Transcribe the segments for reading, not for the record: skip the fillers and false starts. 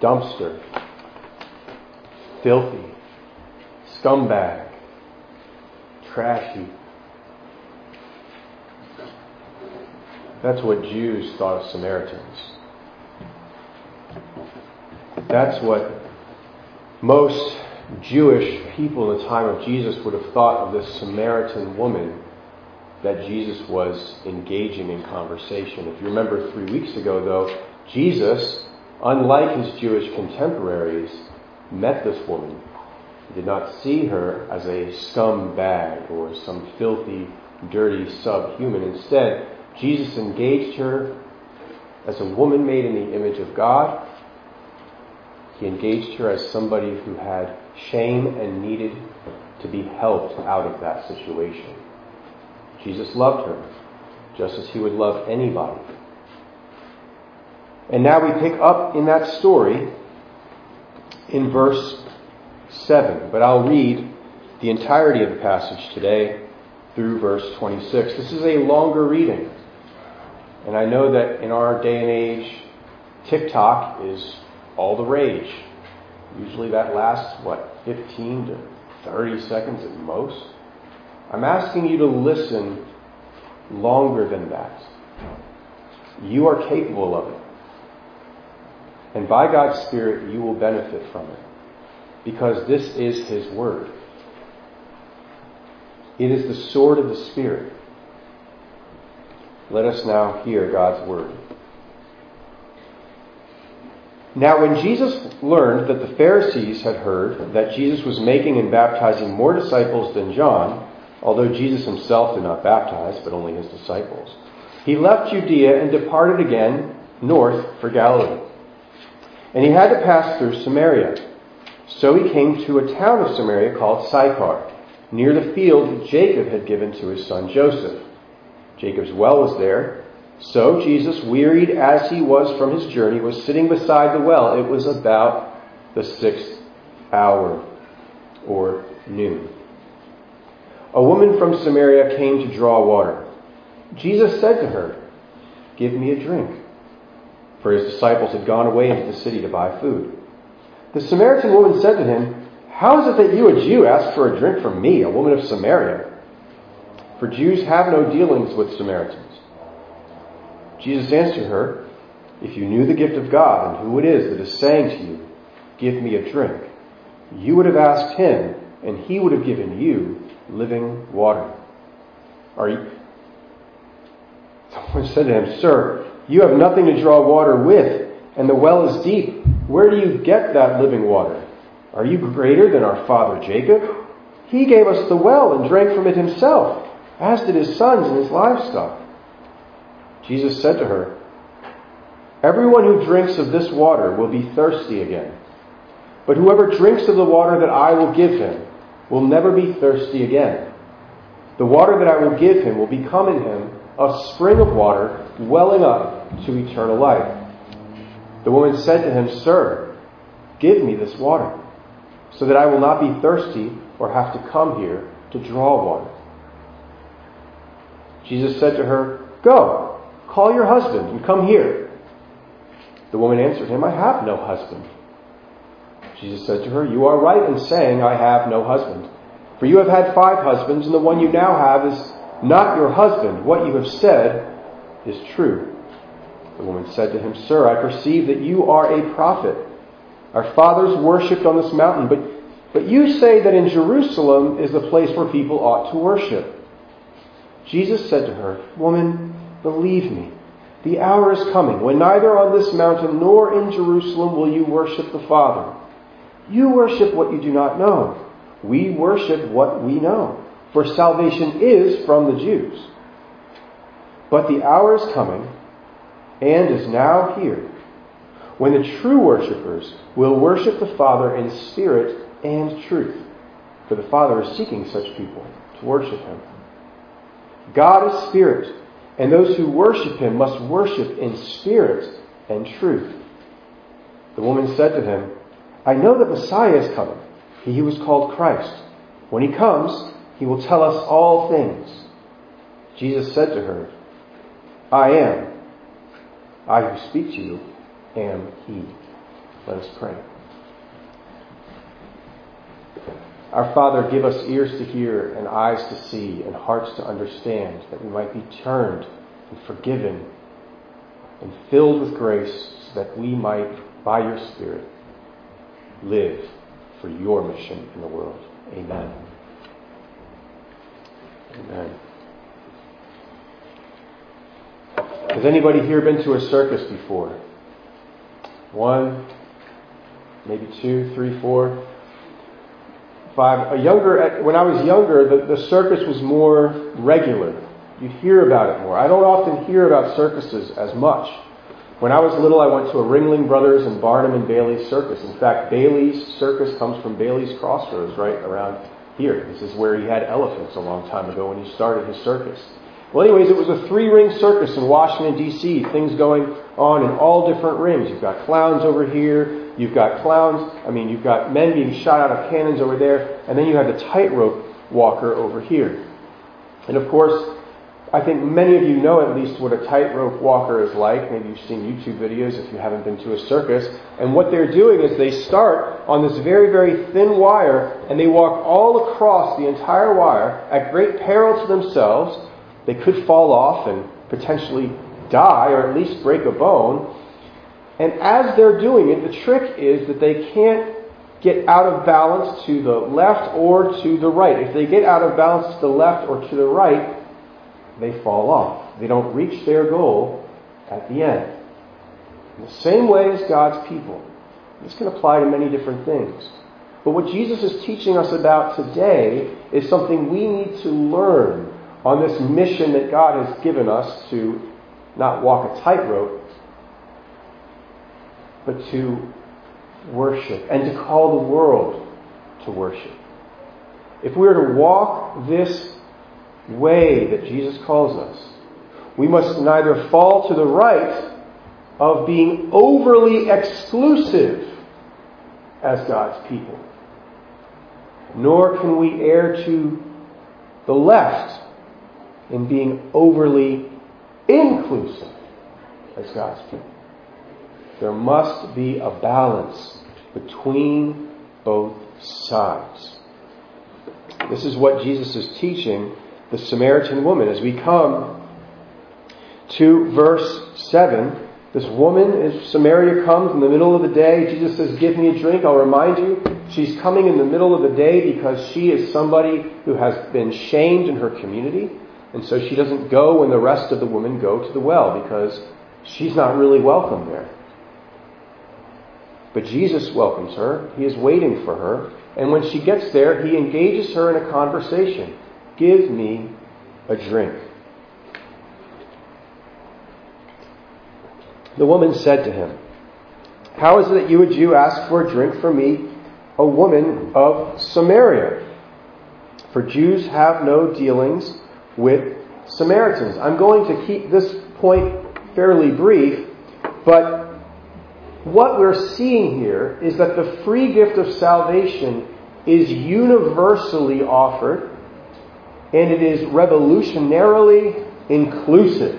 dumpster, filthy, scumbag, trash heap. That's what Jews thought of Samaritans. That's what most Jewish people in the time of Jesus would have thought of this Samaritan woman that Jesus was engaging in conversation. If you remember 3 weeks ago, though, Jesus, unlike his Jewish contemporaries, met this woman. He did not see her as a scumbag or some filthy, dirty subhuman. Instead, Jesus engaged her as a woman made in the image of God. He engaged her as somebody who had shame and needed to be helped out of that situation. Jesus loved her, just as he would love anybody. And now we pick up in that story in verse 7. But I'll read the entirety of the passage today through verse 26. This is a longer reading. And I know that in our day and age, TikTok is all the rage. Usually that lasts, 15 to 30 seconds at most? I'm asking you to listen longer than that. You are capable of it. And by God's Spirit, you will benefit from it. Because this is His Word. It is the sword of the Spirit. Let us now hear God's Word. Now when Jesus learned that the Pharisees had heard that Jesus was making and baptizing more disciples than John, although Jesus himself did not baptize, but only his disciples, he left Judea and departed again north for Galilee. And he had to pass through Samaria. So he came to a town of Samaria called Sychar, near the field that Jacob had given to his son Joseph. Jacob's well was there. So Jesus, wearied as he was from his journey, was sitting beside the well. It was about the 6th hour, or noon. A woman from Samaria came to draw water. Jesus said to her, "Give me a drink." For his disciples had gone away into the city to buy food. The Samaritan woman said to him, "How is it that you, a Jew, ask for a drink from me, a woman of Samaria?" For Jews have no dealings with Samaritans. Jesus answered her, "If you knew the gift of God and who it is that is saying to you, 'Give me a drink,' you would have asked him, and he would have given you living water." Someone said to him, "Sir, you have nothing to draw water with, and the well is deep. Where do you get that living water? Are you greater than our father Jacob? He gave us the well and drank from it himself, as did his sons and his livestock." Jesus said to her, "Everyone who drinks of this water will be thirsty again. But whoever drinks of the water that I will give him will never be thirsty again. The water that I will give him will become in him a spring of water welling up to eternal life." The woman said to him, "Sir, give me this water, so that I will not be thirsty or have to come here to draw water." Jesus said to her, "Go, call your husband and come here." The woman answered him, "I have no husband." Jesus said to her, "You are right in saying, 'I have no husband.' For you have had 5 husbands, and the one you now have is not your husband. What you have said is true." The woman said to him, "Sir, I perceive that you are a prophet. Our fathers worshipped on this mountain, but you say that in Jerusalem is the place where people ought to worship." Jesus said to her, "Woman, believe me, the hour is coming when neither on this mountain nor in Jerusalem will you worship the Father. You worship what you do not know. We worship what we know, for salvation is from the Jews. But the hour is coming, and is now here, when the true worshippers will worship the Father in spirit and truth, for the Father is seeking such people to worship him. God is spirit, and those who worship him must worship in spirit and truth." The woman said to him, "I know that Messiah is coming, he who is called Christ. When he comes, he will tell us all things." Jesus said to her, I who speak to you am he." Let us pray. Our Father, give us ears to hear and eyes to see and hearts to understand, that we might be turned and forgiven and filled with grace, so that we might, by your Spirit, live for your mission in the world. Amen. Amen. Has anybody here been to a circus before? 1, maybe 2, 3, 4, 5. When I was younger, the circus was more regular. You'd hear about it more. I don't often hear about circuses as much. When I was little, I went to a Ringling Brothers and Barnum and Bailey circus. In fact, Bailey's circus comes from Bailey's Crossroads, right around here. This is where he had elephants a long time ago when he started his circus. Well, anyways, it was a 3-ring circus in Washington, D.C. Things going on in all different rings. You've got clowns over here. You've got you've got men being shot out of cannons over there. And then you have the tightrope walker over here. And of course, I think many of you know at least what a tightrope walker is like. Maybe you've seen YouTube videos if you haven't been to a circus. And what they're doing is they start on this very, very thin wire, and they walk all across the entire wire at great peril to themselves. They could fall off and potentially die, or at least break a bone. And as they're doing it, the trick is that they can't get out of balance to the left or to the right. If they get out of balance to the left or to the right, they fall off. They don't reach their goal at the end. In the same way as God's people. This can apply to many different things. But what Jesus is teaching us about today is something we need to learn on this mission that God has given us to not walk a tightrope, but to worship and to call the world to worship. If we are to walk this way that Jesus calls us, we must neither fall to the right of being overly exclusive as God's people, nor can we err to the left in being overly inclusive as God's people. There must be a balance between both sides. This is what Jesus is teaching the Samaritan woman. As we come to verse 7, this woman, as Samaria comes in the middle of the day, Jesus says, "Give me a drink." I'll remind you, she's coming in the middle of the day because she is somebody who has been shamed in her community. And so she doesn't go when the rest of the women go to the well because she's not really welcome there. But Jesus welcomes her. He is waiting for her. And when she gets there, he engages her in a conversation. "Give me a drink." The woman said to him, "How is it that you, a Jew, ask for a drink from me, a woman of Samaria? For Jews have no dealings with Samaritans." I'm going to keep this point fairly brief, but what we're seeing here is that the free gift of salvation is universally offered, and it is revolutionarily inclusive.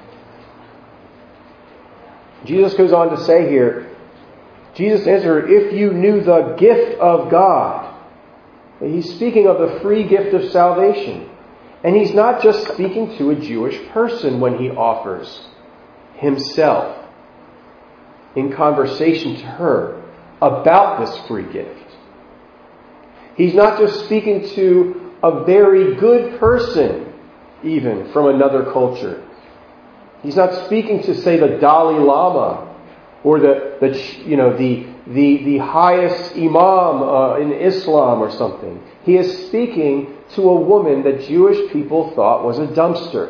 Jesus goes on to say here, Jesus answered, "If you knew the gift of God." He's speaking of the free gift of salvation. And he's not just speaking to a Jewish person when he offers himself in conversation to her about this free gift. He's not just speaking to a very good person, even from another culture. He's not speaking to, say, the Dalai Lama or the highest imam in Islam or something. He is speaking to a woman that Jewish people thought was a dumpster.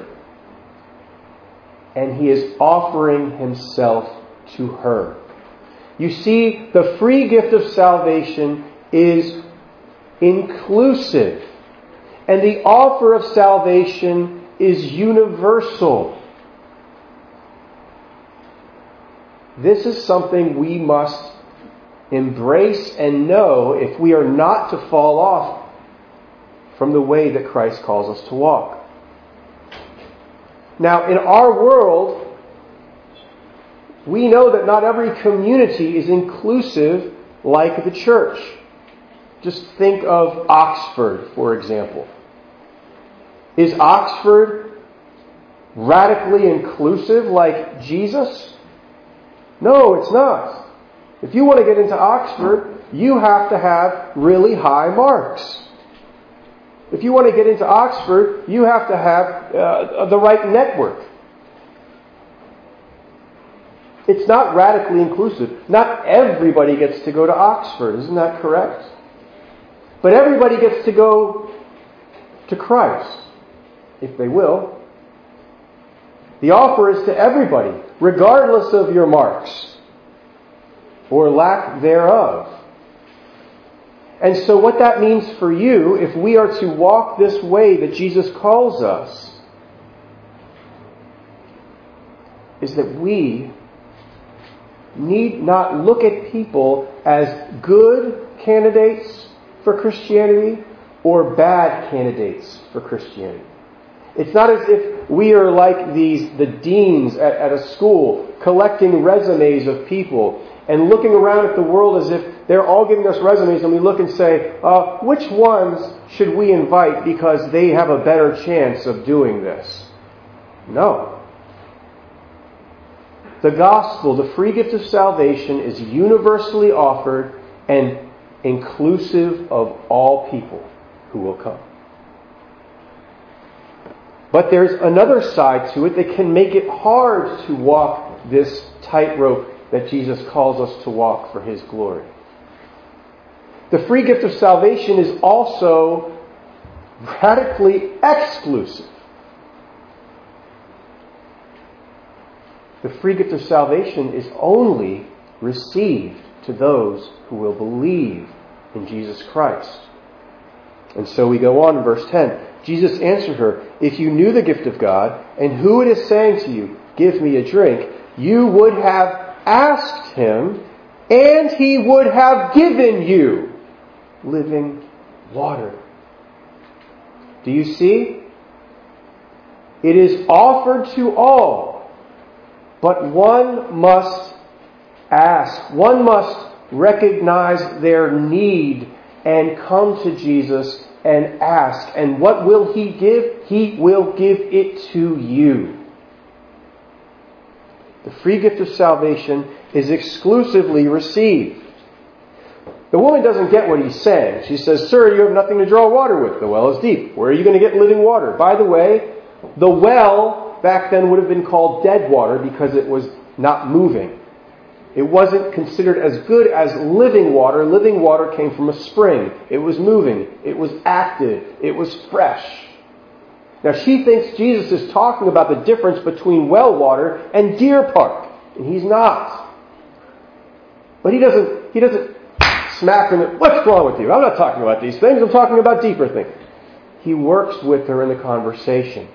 And he is offering himself to her. You see, the free gift of salvation is inclusive. And the offer of salvation is universal. This is something we must embrace and know if we are not to fall off from the way that Christ calls us to walk. Now, in our world, We know that not every community is inclusive like the church. Just think of Oxford, for example. Is Oxford radically inclusive like Jesus? No, it's not. If you want to get into Oxford, you have to have really high marks. If you want to get into Oxford, you have to have the right network. It's not radically inclusive. Not everybody gets to go to Oxford, isn't that correct? But everybody gets to go to Christ, if they will. The offer is to everybody, regardless of your marks or lack thereof. And so what that means for you, if we are to walk this way that Jesus calls us, is that we need not look at people as good candidates for Christianity or bad candidates for Christianity. It's not as if we are like the deans at a school collecting resumes of people and looking around at the world as if they're all giving us resumes, and we look and say, which ones should we invite because they have a better chance of doing this? No. The gospel, the free gift of salvation, is universally offered and inclusive of all people who will come. But there's another side to it that can make it hard to walk this tightrope that Jesus calls us to walk for His glory. The free gift of salvation is also radically exclusive. The free gift of salvation is only received to those who will believe in Jesus Christ. And so we go on in verse 10. Jesus answered her, "If you knew the gift of God, and who it is saying to you, 'Give me a drink,' you would have asked Him, and He would have given you living water." Do you see? It is offered to all, but one must ask. One must recognize their need and come to Jesus and ask. And what will He give? He will give it to you. The free gift of salvation is exclusively received. The woman doesn't get what He's saying. She says, "Sir, you have nothing to draw water with. The well is deep. Where are you going to get living water?" By the way, the well back then would have been called dead water because it was not moving. It wasn't considered as good as living water. Living water came from a spring. It was moving. It was active. It was fresh. Now she thinks Jesus is talking about the difference between well water and Deer Park. And He's not. But he doesn't smack her. "What's wrong with you? I'm not talking about these things. I'm talking about deeper things." He works with her in the conversation.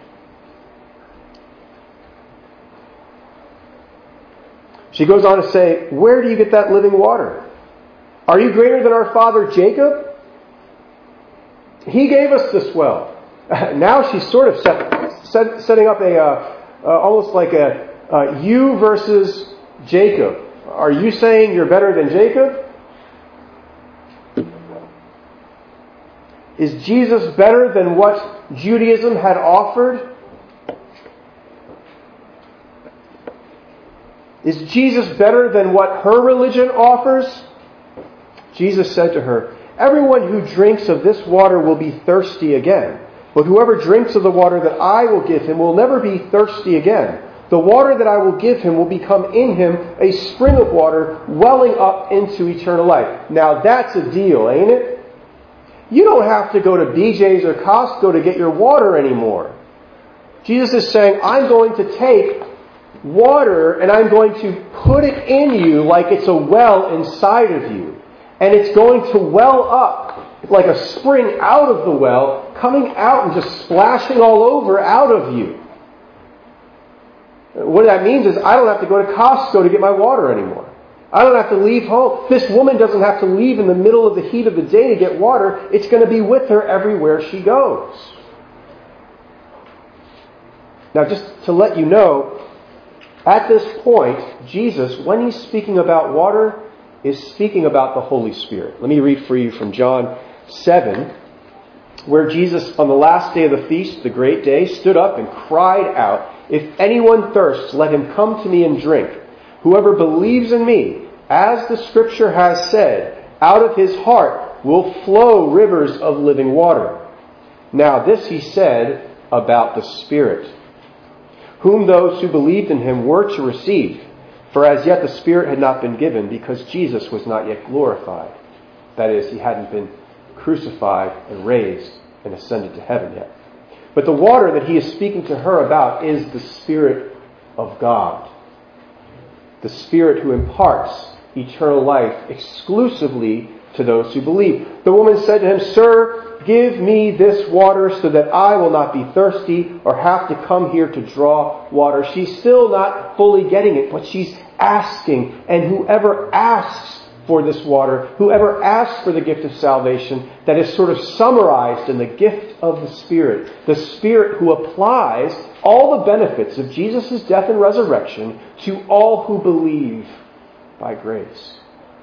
She goes on to say, "Where do you get that living water? Are you greater than our father Jacob? He gave us this well." Now she's sort of setting up almost like a you versus Jacob. Are you saying you're better than Jacob? Is Jesus better than what Judaism had offered? Is Jesus better than what her religion offers? Jesus said to her, "Everyone who drinks of this water will be thirsty again. But whoever drinks of the water that I will give him will never be thirsty again. The water that I will give him will become in him a spring of water welling up into eternal life." Now that's a deal, ain't it? You don't have to go to BJ's or Costco to get your water anymore. Jesus is saying, I'm going to take water and I'm going to put it in you like it's a well inside of you. And it's going to well up like a spring out of the well, coming out and just splashing all over out of you. What that means is I don't have to go to Costco to get my water anymore. I don't have to leave home. This woman doesn't have to leave in the middle of the heat of the day to get water. It's going to be with her everywhere she goes. Now, just to let you know, At this point, Jesus, when he's speaking about water, is speaking about the Holy Spirit. Let me read for you from John 7, where Jesus, on the last day of the feast, the great day, stood up and cried out, "If anyone thirsts, let him come to me and drink. Whoever believes in me, as the Scripture has said, out of his heart will flow rivers of living water." Now this he said about the Spirit, whom those who believed in him were to receive. For as yet the Spirit had not been given, because Jesus was not yet glorified. That is, he hadn't been crucified and raised and ascended to heaven yet. But the water that he is speaking to her about is the Spirit of God. The Spirit who imparts eternal life exclusively to those who believe. The woman said to him, "Sir, give me this water so that I will not be thirsty or have to come here to draw water." She's still not fully getting it, but she's asking. And whoever asks for this water, whoever asks for the gift of salvation, that is sort of summarized in the gift of the Spirit who applies all the benefits of Jesus' death and resurrection to all who believe by grace.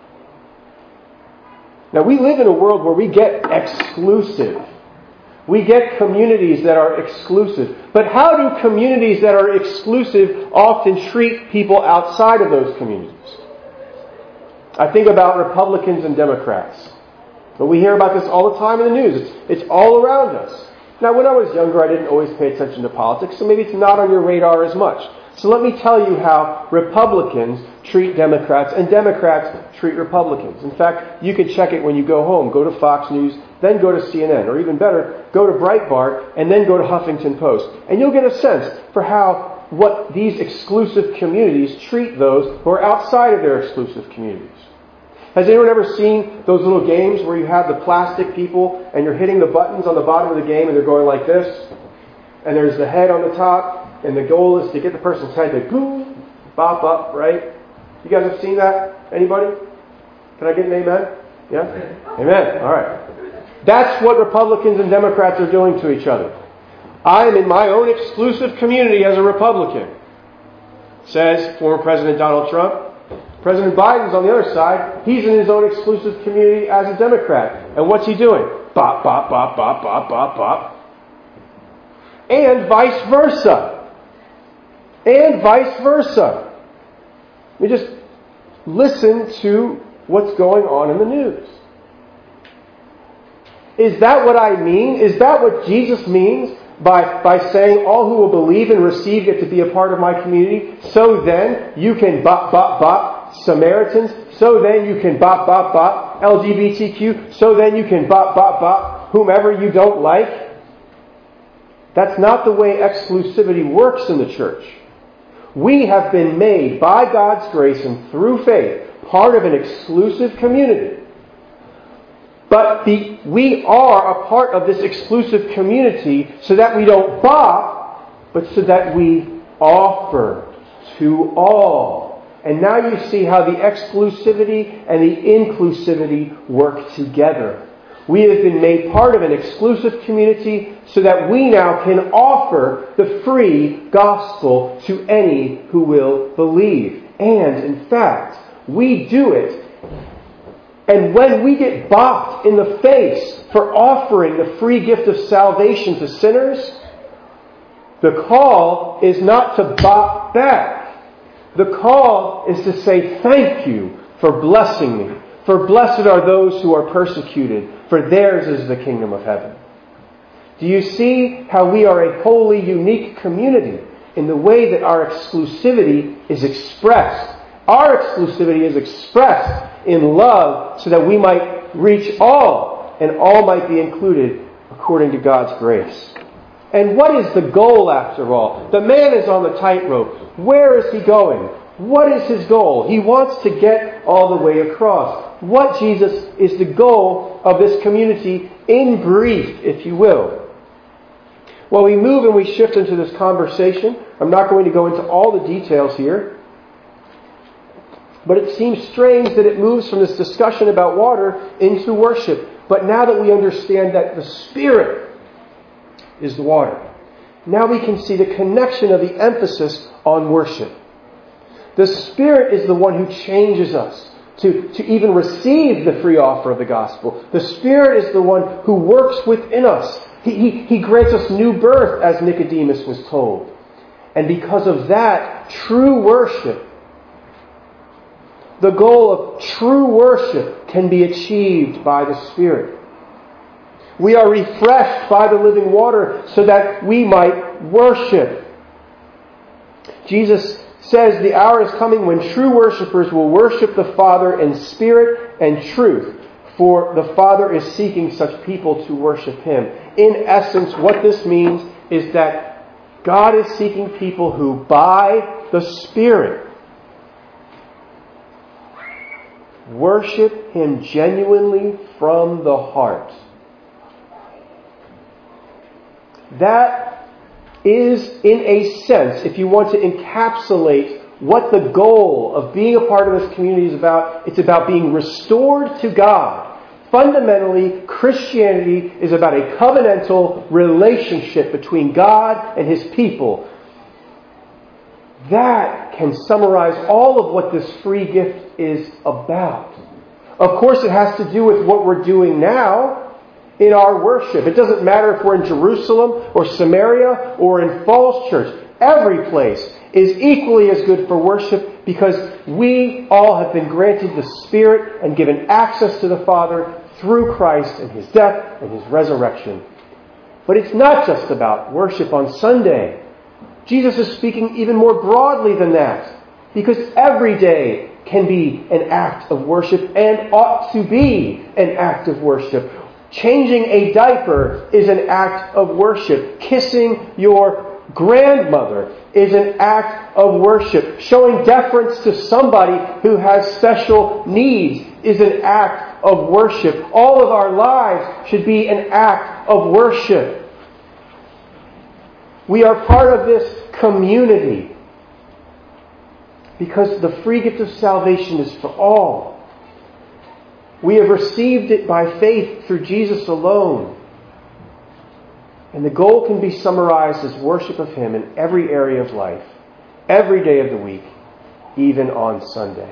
Now, we live in a world where we get exclusive. We get communities that are exclusive. But how do communities that are exclusive often treat people outside of those communities? I think about Republicans and Democrats. But we hear about this all the time in the news. It's all around us. Now, when I was younger, I didn't always pay attention to politics, so maybe it's not on your radar as much. So let me tell you how Republicans treat Democrats and Democrats treat Republicans. In fact, you can check it when you go home. Go to Fox News, then go to CNN, or even better, go to Breitbart, and then go to Huffington Post. And you'll get a sense for what these exclusive communities treat those who are outside of their exclusive communities. Has anyone ever seen those little games where you have the plastic people and you're hitting the buttons on the bottom of the game and they're going like this? And there's the head on the top, and the goal is to get the person's head to boom, bop up, right? You guys have seen that? Anybody? Can I get an amen? Yeah? Amen. All right. That's what Republicans and Democrats are doing to each other. I'm in my own exclusive community as a Republican, says former President Donald Trump. President Biden's on the other side. He's in his own exclusive community as a Democrat. And what's he doing? Bop, bop, bop, bop, bop, bop, bop. And vice versa. And vice versa. We just listen to what's going on in the news. Is that what I mean? Is that what Jesus means by saying all who will believe and receive get to be a part of my community? So then you can bop, bop, bop Samaritans. So then you can bop, bop, bop LGBTQ. So then you can bop, bop, bop whomever you don't like. That's not the way exclusivity works in the church. We have been made, by God's grace and through faith, part of an exclusive community. But we are a part of this exclusive community so that we don't bop, but so that we offer to all. And now you see how the exclusivity and the inclusivity work together. We have been made part of an exclusive community so that we now can offer the free gospel to any who will believe. And, in fact, we do it. And when we get bopped in the face for offering the free gift of salvation to sinners, the call is not to bop back. The call is to say, "Thank you for blessing me. For blessed are those who are persecuted, for theirs is the kingdom of heaven." Do you see how we are a wholly unique community in the way that our exclusivity is expressed? Our exclusivity is expressed in love so that we might reach all, and all might be included according to God's grace. And what is the goal after all? The man is on the tightrope. Where is he going? What is his goal? He wants to get all the way across. What, Jesus, is the goal of this community in brief, if you will? Well, we move and we shift into this conversation. I'm not going to go into all the details here. But it seems strange that it moves from this discussion about water into worship. But now that we understand that the Spirit is the water, now we can see the connection of the emphasis on worship. The Spirit is the one who changes us to even receive the free offer of the gospel. The Spirit is the one who works within us. He grants us new birth, as Nicodemus was told. And because of that, true worship, the goal of true worship, can be achieved by the Spirit. We are refreshed by the living water so that we might worship. Jesus says the hour is coming when true worshipers will worship the Father in spirit and truth, for the Father is seeking such people to worship Him. In essence, what this means is that God is seeking people who, by the Spirit, worship Him genuinely from the heart. That is, in a sense, if you want to encapsulate what the goal of being a part of this community is about, it's about being restored to God. Fundamentally, Christianity is about a covenantal relationship between God and His people. That can summarize all of what this free gift is about. Of course, it has to do with what we're doing now in our worship. It doesn't matter if we're in Jerusalem or Samaria or in Falls Church. Every place is equally as good for worship because we all have been granted the Spirit and given access to the Father through Christ and His death and His resurrection. But it's not just about worship on Sunday. Jesus is speaking even more broadly than that, because every day can be an act of worship and ought to be an act of worship. Changing a diaper is an act of worship. Kissing your grandmother is an act of worship. Showing deference to somebody who has special needs is an act of worship. All of our lives should be an act of worship. We are part of this community because the free gift of salvation is for all. We have received it by faith through Jesus alone. And the goal can be summarized as worship of Him in every area of life, every day of the week, even on Sunday.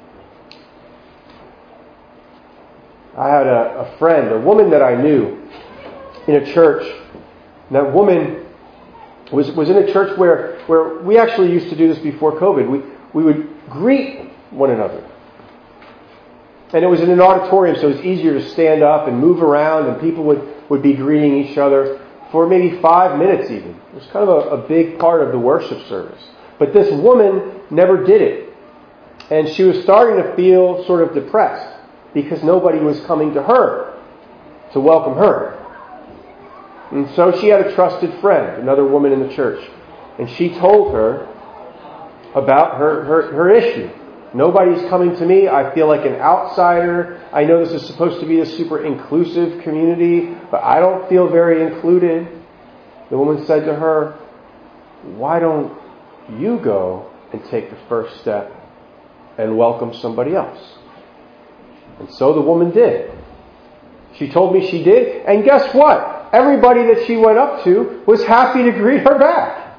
I had a friend, a woman that I knew in a church. And that woman was in a church where we actually used to do this before COVID. We would greet one another. And it was in an auditorium, so it was easier to stand up and move around, and people would be greeting each other for maybe 5 minutes even. It was kind of a big part of the worship service. But this woman never did it. And she was starting to feel sort of depressed because nobody was coming to her to welcome her. And so she had a trusted friend, another woman in the church. And she told her about her issue. Nobody's coming to me. I feel like an outsider. I know this is supposed to be a super inclusive community, but I don't feel very included. The woman said to her, "Why don't you go and take the first step and welcome somebody else?" And so the woman did. She told me she did. And guess what? Everybody that she went up to was happy to greet her back.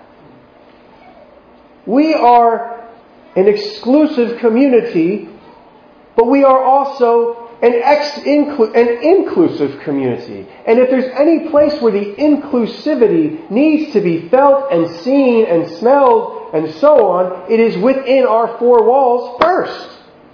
We are an exclusive community, but we are also an inclusive community. And if there's any place where the inclusivity needs to be felt and seen and smelled and so on, it is within our four walls first.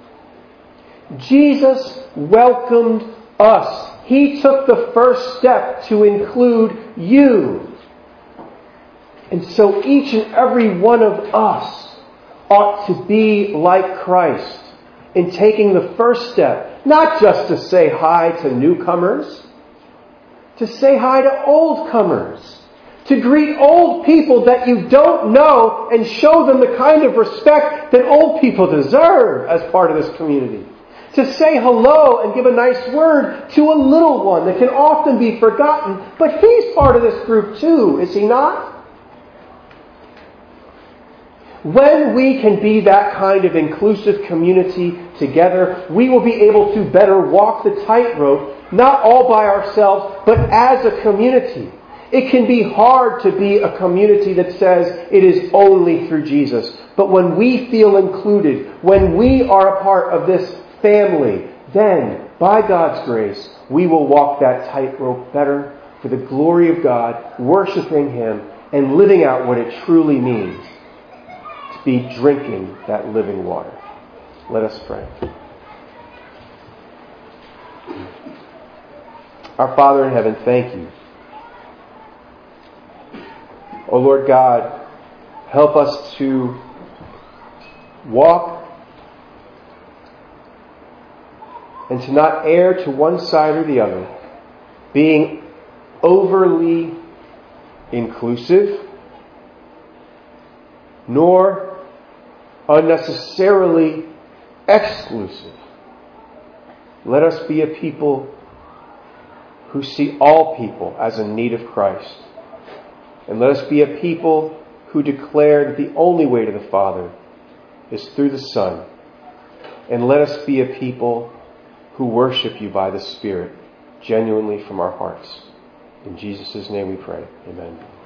Jesus welcomed us. He took the first step to include you. And so each and every one of us ought to be like Christ in taking the first step, not just to say hi to newcomers, to say hi to old comers, to greet old people that you don't know and show them the kind of respect that old people deserve as part of this community, to say hello and give a nice word to a little one that can often be forgotten, but he's part of this group too, is he not? When we can be that kind of inclusive community together, we will be able to better walk the tightrope, not all by ourselves, but as a community. It can be hard to be a community that says it is only through Jesus. But when we feel included, when we are a part of this family, then, by God's grace, we will walk that tightrope better for the glory of God, worshiping Him, and living out what it truly means to be drinking that living water. Let us pray. Our Father in heaven, thank you. O Lord God, help us to walk and to not err to one side or the other, being overly inclusive, nor unnecessarily exclusive. Let us be a people who see all people as in need of Christ. And let us be a people who declare that the only way to the Father is through the Son. And let us be a people who worship you by the Spirit, genuinely from our hearts. In Jesus' name we pray. Amen.